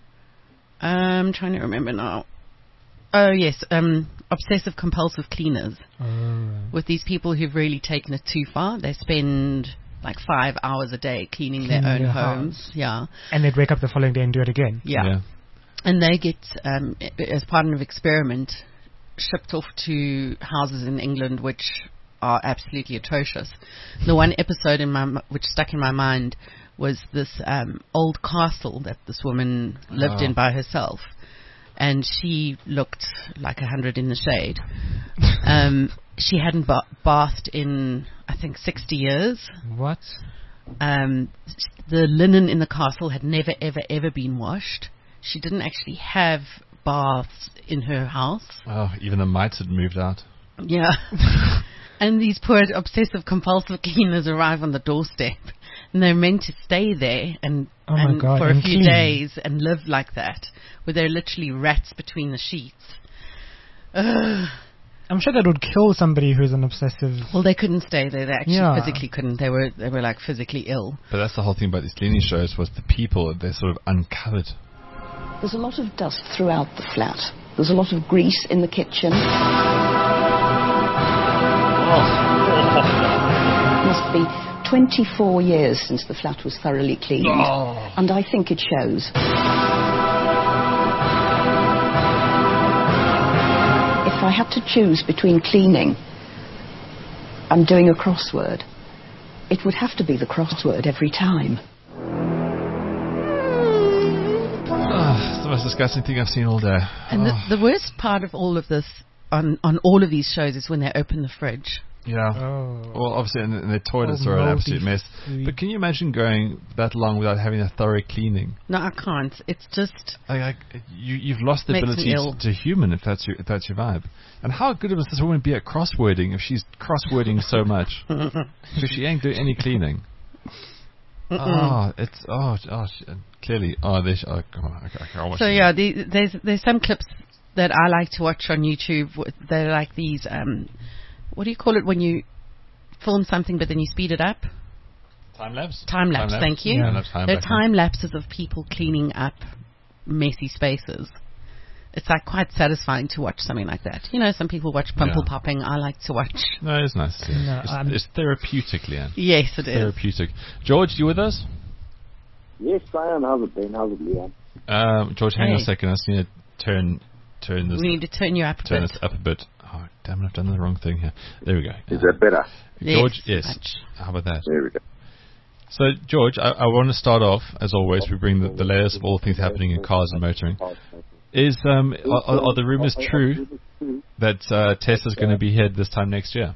C: I'm trying to remember now. Oh, yes, um, Obsessive Compulsive Cleaners. With these people who've really taken it too far. They spend like five hours a day cleaning,
E: Cleaning
C: their own
E: their
C: homes.
E: house.
C: Yeah.
E: And they'd wake up the following day and do it again.
C: Yeah.
B: Yeah.
C: And they get, um, i- as part of an experiment, shipped off to houses in England which are absolutely atrocious. The one episode in my m- which stuck in my mind was this um, old castle that this woman lived
B: Oh.
C: in by herself, and she looked like a hundred in the shade. um, she hadn't ba- bathed in, I think, sixty years.
B: What?
C: Um, the linen in the castle had never, ever, ever been washed. She didn't actually have baths in her house.
B: Oh, even the mites had moved out.
C: Yeah. And these poor obsessive compulsive cleaners arrive on the doorstep, and they're meant to stay there and,
E: Oh my
C: and
E: God,
C: for a
E: and
C: few
E: clean.
C: days and live like that, where they're literally rats between the sheets. Ugh.
E: I'm sure that would kill somebody who's an obsessive.
C: Well, they couldn't stay there. They actually
E: Yeah.
C: physically couldn't. They were they were like physically ill.
B: But that's the whole thing about these cleaning shows, was the people, they're sort of uncovered.
J: There's a lot of dust throughout the flat. There's a lot of grease in the kitchen. Must be twenty-four years since the flat was thoroughly cleaned.
B: Oh.
J: And I think it shows. If I had to choose between cleaning and doing a crossword, it would have to be the crossword every time.
B: Oh, it's the most disgusting thing I've seen all day.
C: And
B: Oh.
C: the, the worst part of all of this on on all of these shows is when they open the fridge.
B: Yeah.
E: Oh.
B: Well, obviously, and, and their toilets
E: Oh,
B: are an
E: moldy
B: absolute mess.
E: food.
B: But can you imagine going that long without having a thorough cleaning?
C: No, I can't. It's just
B: Like, like you, you've lost the
C: Makes me
B: ability
C: ill.
B: to, to human, if that's your if that's your vibe. And how good must this woman be at crosswording if she's crosswording so much? Because she ain't doing any cleaning. Oh, it's oh, oh she, clearly. Oh, there's. Oh, come on, I, I can't watch
C: so.
B: it.
C: Yeah, the, there's there's some clips that I like to watch on YouTube. w- They're like these. Um, what do you call it when you film something but then you speed it up?
B: Time lapse.
C: Time lapse. Thank you.
B: Time lapse, time
C: They're
B: back
C: time lapses of people cleaning up messy spaces. It's like quite satisfying to watch something like that. You know, some people watch pimple
B: Yeah.
C: popping. I like to watch.
B: No, it's nice. To see.
E: No,
B: it's,
E: um,
B: it's therapeutic, Leanne.
C: Yes, it is.
B: Therapeutic. George, you with us?
K: Yes, I am. How's it been? How's it, Leon?
B: Um, George, hang on a
C: Hey.
B: second. I just need to turn turn this
C: We need to turn you up a
B: turn
C: bit.
B: this up a bit. Oh, damn it! I've done the wrong thing here. There we go.
K: Is that better?
B: George,
C: Yes,
B: yes.
C: much.
B: How about that?
K: There we go.
B: So, George, I, I want to start off, as always, we bring the, the latest of all things happening in cars and motoring. Is um, are, are are the rumours true that uh, Tesla's going to be here this time next year?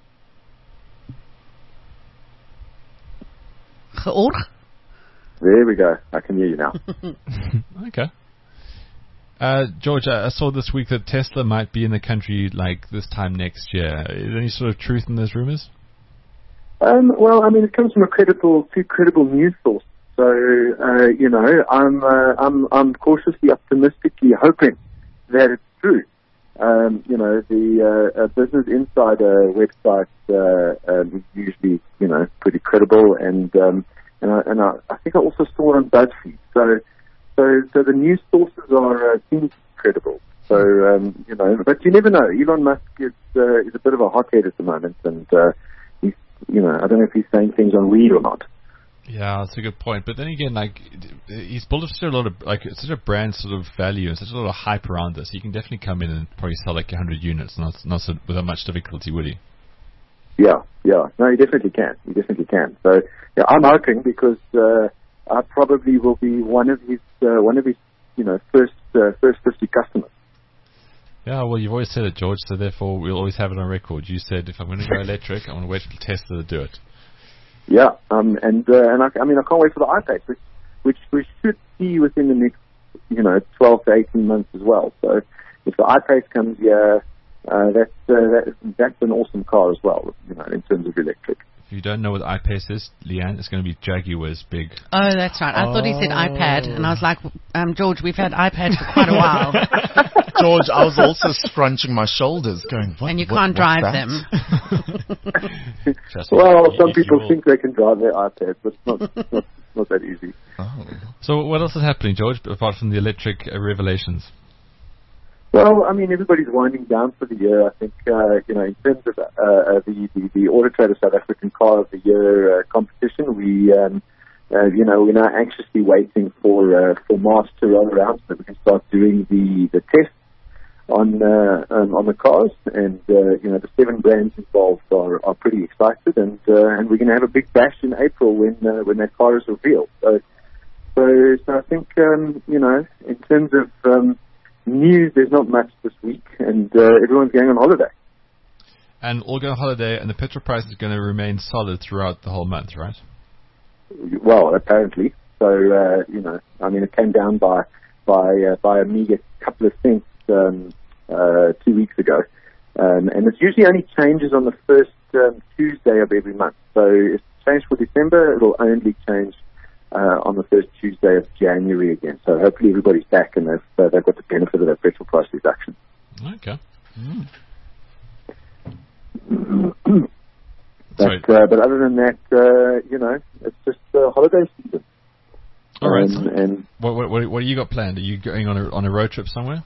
C: Or
K: There we go. I can hear you now.
B: Okay. Uh, George, I, I saw this week that Tesla might be in the country like this time next year. Is there any sort of truth in those rumours?
K: Um, well, I mean, it comes from a credible, two credible news sources. So, uh, you know, I'm, uh, I'm, I'm cautiously, optimistically hoping that it's true. Um, you know, the uh, uh, Business Insider website uh, uh, is usually, you know, pretty credible, and um, and, I, and I, I think I also saw it on BuzzFeed. So, so, so the news sources are uh, seem credible. So, um, you know, but you never know. Elon Musk is uh, is a bit of a hothead at the moment, and uh, he's, you know, I don't know if he's saying things on weed or not.
B: Yeah, that's a good point. But then again, like, he's built up such a lot of, like, such a brand sort of value and such a lot of hype around this. He can definitely come in and probably sell like a hundred units, not not so, without much difficulty, would he?
K: Yeah, yeah. No, he definitely can. He definitely can. So, yeah, I'm hoping because uh, I probably will be one of his, uh, one of his, you know, first uh, first fifty customers.
B: Yeah, well, you've always said it, George, so therefore we'll always have it on record. You said, if I'm going to go electric, I want to wait for Tesla to do it.
K: Yeah, um, and uh, and I, I mean, I can't wait for the iPad, which which we should see within the next, you know, twelve to eighteen months as well. So, if the iPad comes here, uh, that's uh, that, that's an awesome car as well, you know, in terms of electric.
B: If you don't know what the iPace is, Leanne, it's going to be Jaguar's big.
C: Oh, that's right. I
B: oh.
C: thought he said iPad, and I was like, um, George, we've had iPad for quite a while.
D: George, I was also scrunching my shoulders, going, what?
C: And you
D: what,
C: can't
D: what's
C: drive
D: that?
C: them.
K: Well, some
B: if
K: people
B: you
K: think they can drive their iPad, but it's not, it's not, not that easy.
D: Oh.
B: So what else is happening, George, apart from the electric uh, revelations?
K: Well, I mean, everybody's winding down for the year. I think, uh, you know, in terms of uh, uh, the, the, the Auto Trader South African Car of the Year uh, competition, we, um, uh, you know, we're now anxiously waiting for uh, for March to roll around so that we can start doing the, the tests on uh, um, on the cars. And, uh, you know, the seven brands involved are, are pretty excited. And uh, and we're going to have a big bash in April when uh, when that car is revealed. So, so, so I think, um, you know, in terms of... Um, news, there's not much this week, and uh, everyone's going on holiday.
B: And we'll go on holiday, and the petrol price is going to remain solid throughout the whole month, right?
K: Well, apparently. So, uh, you know, I mean, it came down by by uh, by a meager couple of cents um, uh, two weeks ago. Um, and it usually only changes on the first um, Tuesday of every month. So it's changed for December. It'll only change uh, on the first Tuesday of January again. So hopefully everybody's back and they've, uh, they've got the benefit of that petrol price reduction.
B: Okay. Mm.
K: but, uh, but other than that, uh, you know, it's just uh, holiday season.
B: All right.
K: Um, and
B: what, what, what, what do you got planned? Are you going on a on a road trip somewhere?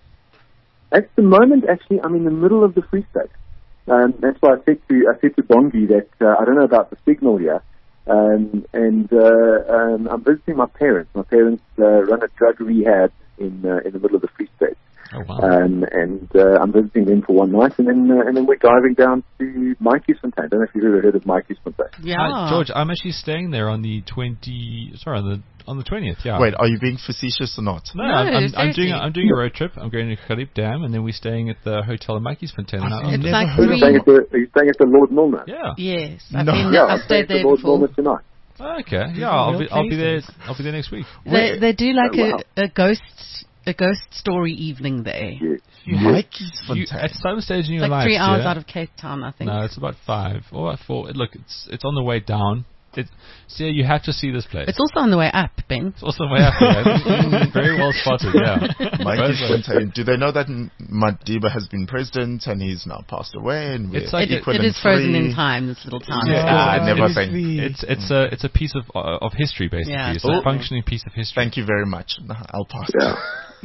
K: At the moment, actually, I'm in the middle of the Free State. Um, that's why I said to I said to Bongi that uh, I don't know about the signal here, um, and uh, um, I'm visiting my parents. My parents uh, run a drug rehab in uh, in the middle of the Free State.
B: Oh, wow.
K: Um, and uh, I'm visiting them for one night, and then uh, and then we're driving down to Matjiesfontein. I don't know if you've ever heard of Matjiesfontein.
C: Yeah,
B: uh, George, I'm actually staying there on the twenty. Sorry, on the on the twentieth. Yeah.
D: Wait, are you being facetious or not?
B: No,
C: No,
B: I'm, I'm, I'm
C: seriously.
B: doing I'm doing a road trip. I'm going to Karib Dam, and then we're staying at the hotel in Matjiesfontein.
D: I've
C: It's
D: never
C: like
D: heard
K: Are
C: three-
K: you staying at the, are you staying at the Lord Milner?
B: Yeah.
C: Yes, I've
D: No.
C: been
K: Yeah,
C: there.
K: I'm
C: I've
K: staying
C: stayed
K: at the
C: there
K: Lord
C: before.
K: Milner tonight.
B: Okay. Yeah, I'll be I'll be there.
E: places.
B: I'll be there next week.
C: They they do like
K: Oh, wow.
C: a, a ghost a ghost story evening there.
K: Yes.
B: You,
D: Matjiesfontein.
B: at some stage in your
C: It's like
B: life,
C: three hours
B: yeah?
C: out of Cape Town, I think.
B: No, it's about five or about four. Look, it's it's on the way down. It's see, you have to see this place.
C: It's also on the way up, Ben.
B: It's also on the way up. Yeah. Very well spotted. Yeah.
D: Matjiesfontein. Do they know that M- Madiba has been president and he's now passed away? And we're
B: It's like
C: It,
D: equal
C: it
D: and
C: is frozen
D: free?
C: in time, this little town.
B: Yeah,
D: Ah,
B: it's-
D: never
B: it's-
D: think.
B: It's it's a it's a piece of uh, of history basically.
C: Yeah,
B: it's a
C: exactly.
B: functioning piece of history.
D: Thank you very much. I'll pass.
K: Yeah.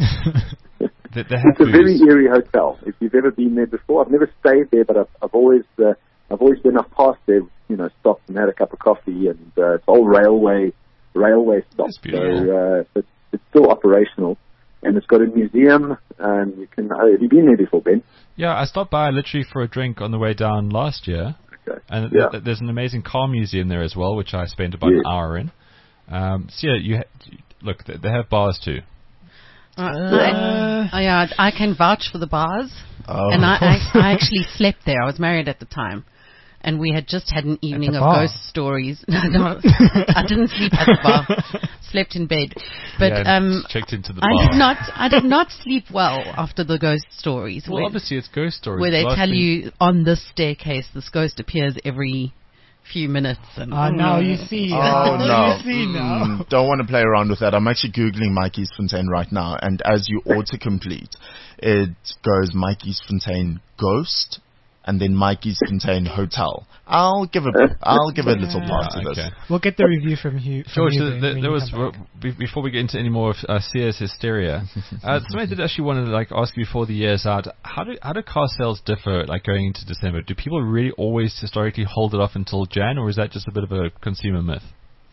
B: They, they have
K: It's a very
B: booze.
K: eerie hotel. If you've ever been there before, I've never stayed there, but I've, I've always uh, I've always been up past there, you know, stopped and had a cup of coffee, and uh, it's all railway railway stop.
B: That's
K: So
B: beautiful.
K: uh, it's, it's still operational, and it's got a museum. Um, you can uh, have you been there before, Ben?
B: Yeah, I stopped by literally for a drink on the way down last year,
K: Okay.
B: and
K: Yeah.
B: th- there's an amazing car museum there as well, which I spent about
K: Yeah.
B: an hour in. Um, so yeah, you ha- look, they, they have bars too.
C: Uh, I, I, yeah, I can vouch for the bars.
D: Oh.
C: And I, I, I actually slept there. I was married at the time. And we had just had an evening
E: the
C: of
E: bar?
C: ghost stories. No, no, I didn't sleep at the bar. Slept in bed. But
B: Yeah, and
C: um,
B: checked into the
C: I
B: bar.
C: did not. I did not sleep well after the ghost stories.
B: Well,
C: where,
B: obviously it's ghost stories.
C: where they
B: The last
C: tell
B: thing-
C: you on this staircase this ghost appears every few minutes. And
E: Ah, now you see.
D: Oh no!
E: You see now.
D: Mm, don't want to play around with that. I'm actually googling Matjiesfontein right now, and as you autocomplete, it goes Matjiesfontein Ghost, and then Matjiesfontein Hotel. I'll give a I'll give a little pass to
B: Yeah,
D: this.
B: okay.
E: We'll get the review from you. From
B: George,
E: you
B: there,
E: then
B: there,
E: when
B: there
E: you
B: was
E: come back.
B: be- before we get into any more of uh, Sears hysteria. uh, something I did actually want to like ask you before the year's out. How do how do car sales differ like going into December? Do people really always historically hold it off until Jan, or is that just a bit of a consumer myth?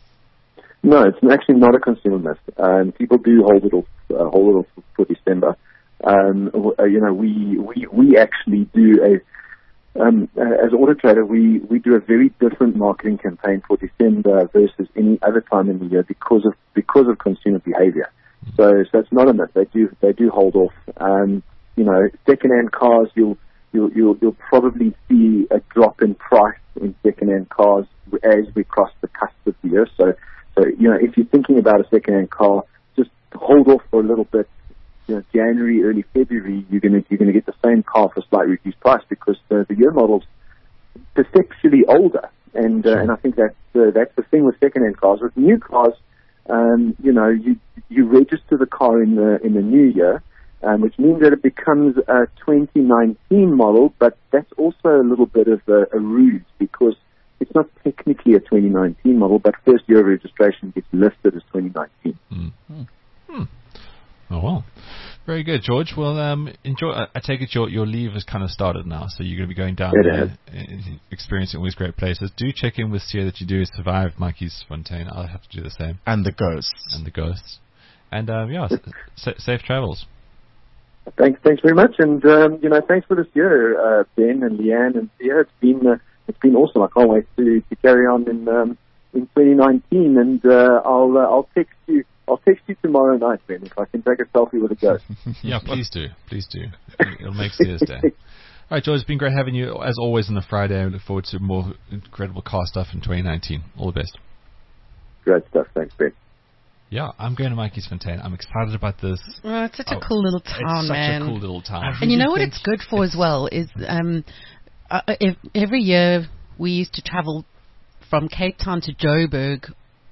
K: No, it's actually not a consumer myth. Um, people do hold it off, uh, hold it off for December. Um, w- uh, you know, we, we, we actually do a, um, uh, as Auto Trader, we, we do a very different marketing campaign for December versus any other time in the year because of, because of consumer behavior. So, so it's not a myth. They do, they do hold off. Um, you know, second-hand cars, you'll, you'll, you'll, you'll probably see a drop in price in second-hand cars as we cross the cusp of the year. So, So, you know, if you're thinking about a second-hand car, just hold off for a little bit. You know, January, early February, you're going to you're going to get the same car for a slightly reduced price because the, the year model's perceptually older, and uh, and I think that's uh, that's the thing with second-hand cars. With new cars, um, you know, you you register the car in the in the new year, um, which means that it becomes a twenty nineteen model, but that's also a little bit of a, a ruse because it's not technically a twenty nineteen model, but first year of registration gets listed as twenty nineteen.
B: Hmm. Hmm. Oh well, very good, George. Well, um, enjoy. I, I take it your your leave has kind of started now, so you're going to be going down
K: It
B: there, uh, experiencing all these great places. Do check in with Sia that you do survive Matjiesfontein. I'll have to do the same.
D: And the ghosts.
B: And the ghosts. And um, yeah, s- sa- safe travels.
K: Thanks, thanks very much, and um, you know, thanks for this year, uh, Ben and Leanne, and yeah, it's been uh, it's been awesome. I can't wait to, to carry on in um, in twenty nineteen, and uh, I'll uh, I'll text you. I'll text you tomorrow night, Ben, if I can take a selfie with a ghost.
B: Yeah, please do, please do. It'll make Sia's day. right, George, it's been great having you as always on the Friday. I look forward to more incredible car stuff in twenty nineteen. All the best.
K: Great stuff. Thanks, Ben.
B: Yeah, I'm going to Mikey's Fontaine. I'm excited about this.
C: Oh, it's such
B: Oh,
C: a cool little town,
B: it's such
C: man.
B: a cool little town.
C: And you know what it's good for as well is um, uh, if, every year we used to travel from Cape Town to Joburg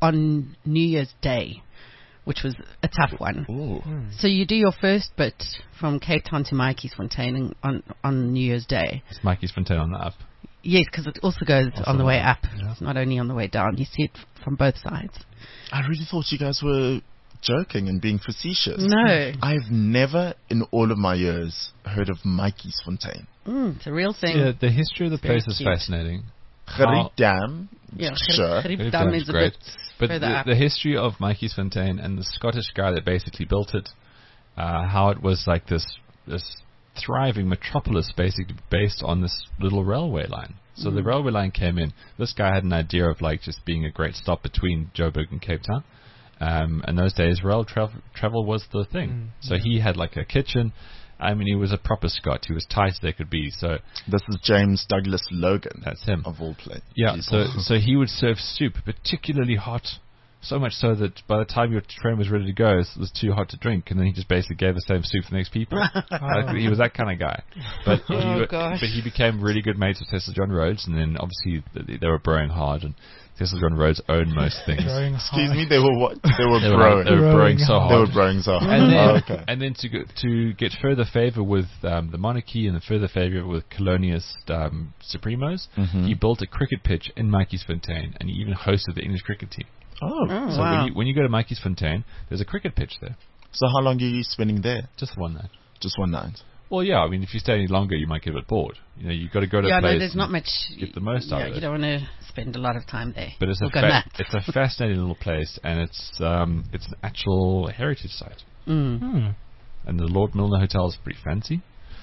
C: on New Year's Day, which was a tough one.
B: Ooh.
C: So you do your first bit from Cape Town to Mikey's Fontaine on on New Year's Day.
B: It's Mikey's Fontaine on the up.
C: Yes, because it also goes
B: Also
C: on the way
B: on-
C: up.
B: yeah.
C: It's not only on the way down. You see it f- from both sides.
D: I really thought you guys were joking and being facetious.
C: No.
D: I've never in all of my years heard of Mikey's Fontaine.
C: Mm, it's a real thing.
B: Yeah, the history of the
C: It's very
B: place is
C: cute.
B: fascinating.
D: Gerrit Dam,
C: Yeah,
D: sure.
C: Gerrit
B: Gerrit
C: Dam
B: Dam's
C: is a
B: great.
C: bit
B: But
C: further
B: the,
C: up.
B: the history of Mikey's Fontaine and the Scottish guy that basically built it, uh, how it was like this this thriving metropolis basically based on this little railway line. So the
C: Mm.
B: railway line came in. This guy had an idea of like just being a great stop between Joburg and Cape Town. Um, and those days, rail travel travel was the thing.
E: Mm,
B: so he had like a kitchen. I mean, he was a proper Scot. He was tight as they could be. So
D: This is James Douglas Logan.
B: That's him.
D: Of all places.
B: yeah, so so he would serve soup, particularly hot, so much so that by the time your train was ready to go, it was too hot to drink, and then he just basically gave the same soup to the next people. Like, he was that kind of guy. But he,
C: Oh,
B: wa-
C: gosh.
B: but he became really good mates with Cecil John Rhodes, and then obviously th- they were broing hard, and Cecil John Rhodes owned most things.
E: Growing
D: Excuse
E: hard.
D: me, they were what? They were
B: They were,
D: broing.
B: they were broing so
D: They were
B: hard.
D: broing so hard.
B: And then,
D: Oh, okay.
B: and then to go, to get further favour with um, the monarchy and further favour with colonialist um, supremos,
D: Mhm.
B: he built a cricket pitch in Mikey's Fontaine, and he even hosted the English cricket team.
D: Oh,
C: Oh,
B: So
C: wow.
B: when you when you go to Mikey's Fontaine, there's a cricket pitch there.
D: so how long are you spending there?
B: Just one night.
D: Just one night.
B: Well, yeah. I mean, if you stay any longer, you might get a bit bored. You know, you've got to go to
C: yeah,
B: a place.
C: no, there's
B: and
C: not much.
B: Get the most
C: yeah,
B: out of
C: you
B: it.
C: don't want to spend a lot of time there.
B: But it's
C: We'll
B: a
C: go
B: fa-
C: nuts.
B: it's a fascinating little place, and it's um it's an actual heritage site.
C: Mm.
E: Hmm.
B: And the Lord Milner Hotel is pretty fancy.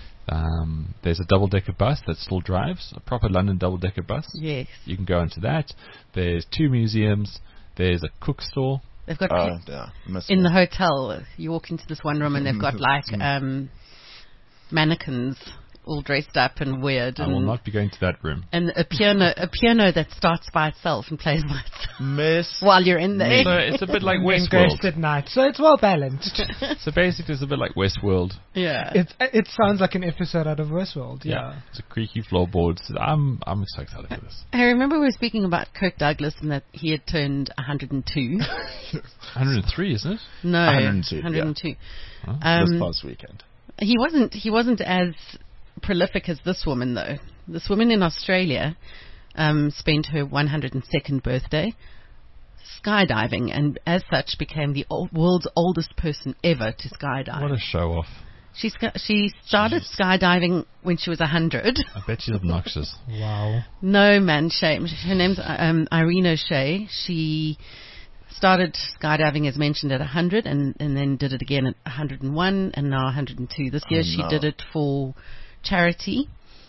B: Um, there's a double-decker bus that still drives, a proper London double-decker bus.
C: Yes.
B: You can go into that. There's two museums. There's a cook store.
C: They've got
D: Uh,
C: pe-
D: yeah, must
C: in
D: be.
C: the hotel. You walk into this one room and they've got like um, mannequins all dressed up and weird,
B: I will
C: and
B: not be going to that room.
C: and a piano, a piano that starts by itself and plays by itself
D: Miss.
C: while you're in there.
B: So it's a bit like
E: Ghost
B: Westworld.
E: at night, so it's well balanced.
B: So basically, it's a bit like Westworld.
C: Yeah.
E: It it sounds like an episode out of Westworld. Yeah.
B: It's a creaky floorboards. I'm I'm so excited for this.
C: I remember we were speaking about Kirk Douglas and that he had turned one hundred two.
B: one hundred three, isn't it?
C: No,
D: one hundred two, yeah.
C: one hundred two.
B: Huh?
C: Um,
D: this past weekend.
C: He wasn't. He wasn't as prolific as this woman, though. This woman in Australia um, spent her one hundred second birthday skydiving, and as such became the old, world's oldest person ever to skydive.
B: What a show off.
C: She sky- she started skydiving when she was one hundred.
B: I bet she's obnoxious.
E: Wow.
C: No, man, shame. Her name's um, Irene O'Shea. She started skydiving, as mentioned, at one hundred, and, and then did it again at one hundred one, and now one hundred two. This year
D: Oh,
C: she
D: no.
C: did it for charity,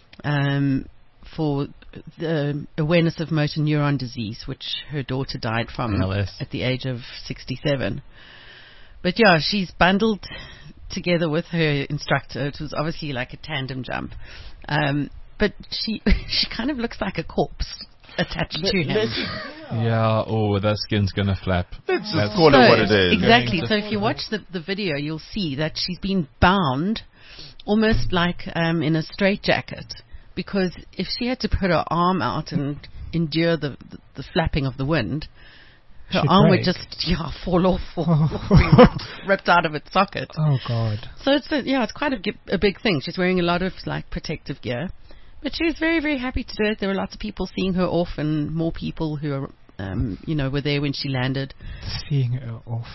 C: um, for the awareness of motor neuron disease, which her daughter died from
B: L S.
C: at the age of sixty-seven. But yeah, she's bundled together with her instructor. It was obviously like a tandem jump. Um, but she she kind of looks like a corpse attached to him.
B: Yeah, oh, that skin's gonna flap.
D: Let's just
B: That's-
D: call
C: So,
D: it what it is.
C: Exactly.
B: Going
C: So
B: to-
C: if you watch the, the video, you'll see that she's been bound almost like um, in a straitjacket, because if she had to put her arm out and endure the, the, the flapping of the wind, her
E: She'd
C: arm
E: break.
C: would just yeah fall off or, or be ripped, ripped out of its socket.
E: Oh God.
C: So it's a, yeah, it's quite a, gi- a big thing. She's wearing a lot of like protective gear, but she was very very happy to do it. There were lots of people seeing her off, and more people who are um, you know were there when she landed.
E: Seeing her off.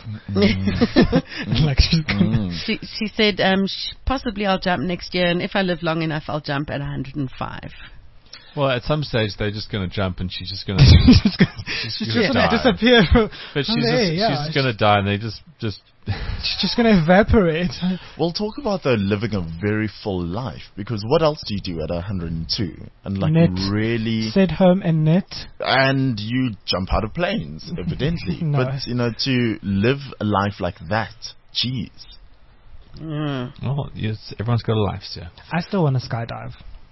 D: Mm.
E: Like she's gonna
D: Mm.
C: She she said um, sh- possibly I'll jump next year, and if I live long enough, I'll jump at one hundred five.
B: Well, at some stage they're just gonna jump, and she's just gonna.
E: she's just gonna,
B: she's
E: she's
B: gonna
E: just gonna
B: die.
E: disappear.
B: But she's
E: Okay,
B: just,
E: yeah,
B: she's just gonna die, and they just just.
E: She's just gonna evaporate.
D: Well, talk about though living a very full life, because what else do you do at one hundred two? And like
E: Knit.
D: really,
E: Sit home and knit.
D: and you jump out of planes, evidently.
E: No.
D: But you know, to live a life like that, jeez.
C: Mm.
B: Oh, yes, everyone's got a life, sir.
E: I still want to skydive.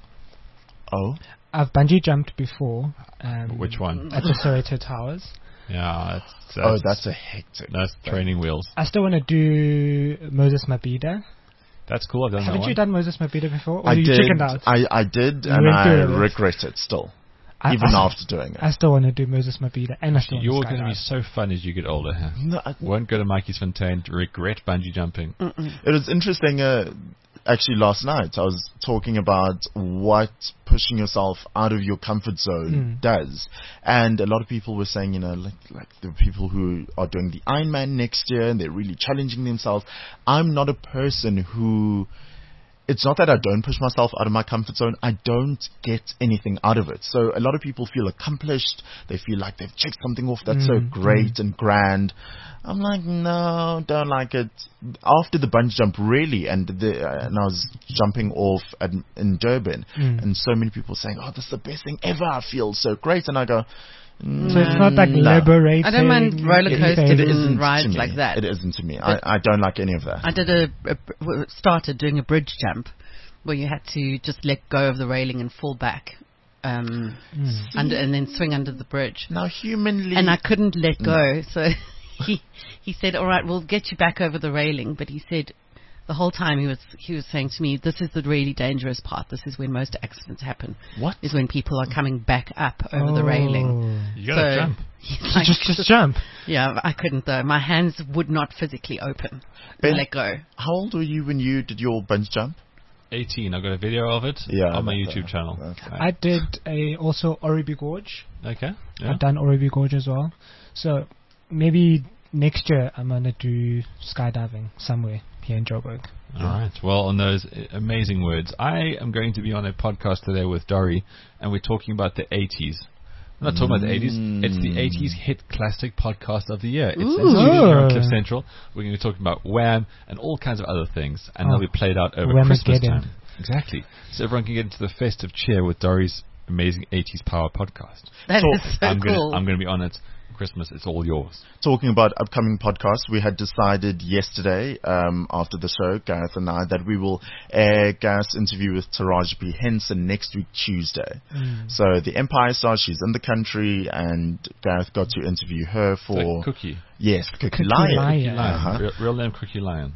D: Oh,
E: I've bungee jumped before. Um,
B: Which one?
E: At the Soweto Towers.
B: Yeah, that's, that's
D: oh, that's a hectic.
B: That's training wheels.
E: I still want to do Moses Mabhida.
B: That's cool. I've done
E: Haven't
B: that
E: you
B: one.
E: done Moses Mabhida before? Or
D: I
E: you
D: did.
E: chickened out?
D: I, I did,
E: You
D: and
E: went
D: I
E: through it.
D: regret it still,
E: I,
D: even
E: I,
D: after doing it.
E: I still want to do Moses Mabhida, and I still
B: You're
E: want to
B: going to be
E: skydive.
B: so fun as you get older. Huh?
D: No, I-
B: Won't go to Mikey's Fontaine to regret bungee jumping.
C: Mm-mm.
D: It was interesting. Uh, actually, last night I was talking about what pushing yourself out of your comfort zone
E: Mm.
D: does, and a lot of people were saying, you know, like like the people who are doing the Ironman next year and they're really challenging themselves. I'm not a person who. It's not that I don't push myself out of my comfort zone. I don't get anything out of it. So a lot of people feel accomplished. They feel like they've checked something off that's so
E: Mm,
D: great
E: mm.
D: and grand. I'm like, no, don't like it. After the bungee jump, really, and the uh, and I was jumping off at, in Durban,
E: Mm.
D: and so many people saying, oh, this is the best thing ever. I feel so great. And I go, mm,
E: So it's not like
D: no.
E: liberating.
C: I don't mind roller
D: It-
C: coasters
D: it
C: and
D: isn't
C: rides
D: to me.
C: like that.
D: It isn't to me.
C: But-
D: I, I don't like any of that.
C: I did a, a w- started doing a bridge jump where you had to just let go of the railing and fall back, um,
E: Mm.
C: under and then swing under the bridge.
D: Now, humanly,
C: And I couldn't let go, so he he said, "All right, we'll get you back over the railing." But he said the whole time he was he was saying to me, "This is the really dangerous part. This is when most accidents happen.
D: What?
C: Is when people are coming back up over the railing."
B: You gotta
C: So
B: jump.
C: he's
E: So
C: like,
E: just, just jump.
C: Yeah, I couldn't though. My hands would not physically open
D: Ben,
C: and let go.
D: How old were you when you did your bungee jump?
B: eighteen. I've got a video of it
D: Yeah,
B: on my
D: that's,
B: YouTube
D: uh,
B: channel.
D: that's-
B: Uh,
E: I did a also Oribi Gorge.
B: okay. Yeah.
E: I've done Oribi Gorge as well. So maybe next year I'm gonna do skydiving somewhere here in Joburg.
B: All right. Well, on those uh, amazing words, I am going to be on a podcast today with Dory, and we're talking about the eighties. I'm not talking about the eighties. It's the eighties hit classic podcast of the year. It's
C: Ooh.
B: exclusive here on Cliff
E: Oh.
B: Central. We're going to be talking about Wham and all kinds of other things, and
E: Oh.
B: they'll be played out over
E: Whamageddon.
B: Christmas time. Exactly. So everyone can get into the festive cheer with Dory's amazing eighties power podcast.
C: That
D: So,
C: is so
B: I'm
C: cool.
B: Gonna, I'm going to be on it. Christmas, it's all yours.
D: Talking about upcoming podcasts, we had decided yesterday, um, after the show, Gareth and I, that we will air Gareth's interview with Taraji P. Henson next week, Tuesday.
E: Mm.
D: So the Empire Star, she's in the country, and Gareth got to interview her for...
B: Like Cookie.
D: Yes, Cookie,
E: Cookie
D: Lion.
E: Lion.
B: Lion.
D: Uh-huh.
B: Real, real name Cookie Lion.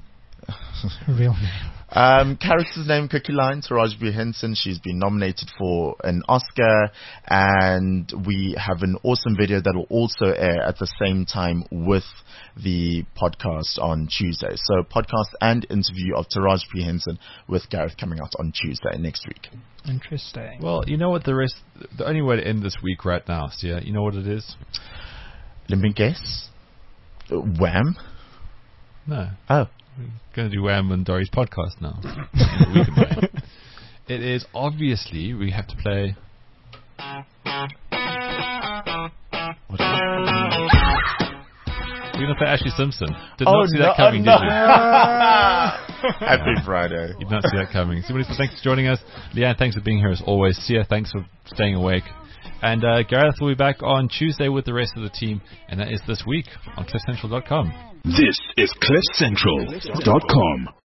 E: Real name.
D: Um, character's name Cookie Lion, Taraji P. Henson. She's been nominated for an Oscar, and we have an awesome video that will also air at the same time with the podcast on Tuesday. So podcast and interview of Taraji P. Henson with Gareth coming out on Tuesday next week.
E: Interesting.
B: Well, you know what the rest... The only way to end this week right now, Sia, you know what it is?
D: Let me guess. Uh, Wham?
B: No.
D: Oh.
B: We're going to do Wham and Dory's podcast now. A week away. It is obviously we have to play. What is it? We're going to play Ashley Simpson. Did
D: Oh,
B: not see
D: no,
B: that coming,
D: oh, no.
B: did you?
D: Happy Friday.
B: You did not see that coming. Somebody said thanks for joining us. Leanne, thanks for being here as always. Sia, thanks for staying awake. And uh, Gareth will be back on Tuesday with the rest of the team, and that is this week on cliff central dot com.
A: This is cliff central dot com.